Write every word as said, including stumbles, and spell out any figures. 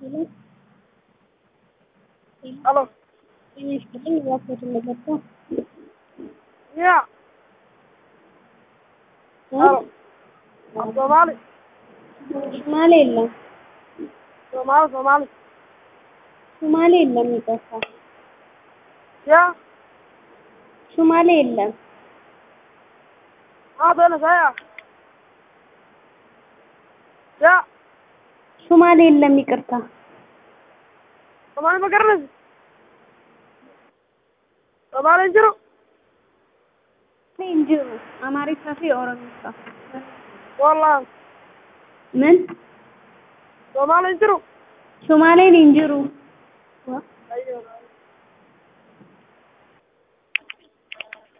Aló. Tienes que ir a hacer el gato. Ya. Aló. Somali. Somali ಇಲ್ಲ Somali, Somali. Somali ಇಲ್ಲ የሚጠፋ Ya. Somali ಇಲ್ಲ Ah, bueno, ya. Ya. Somali ಇಲ್ಲ የሚቀርታ Somali makarnas. Somali እንጅሩ እንጅሩ አማሪካ ፊ ኦሮሚካ والله ምን Somali እንጅሩ ሶማሌን እንጅሩ ايوه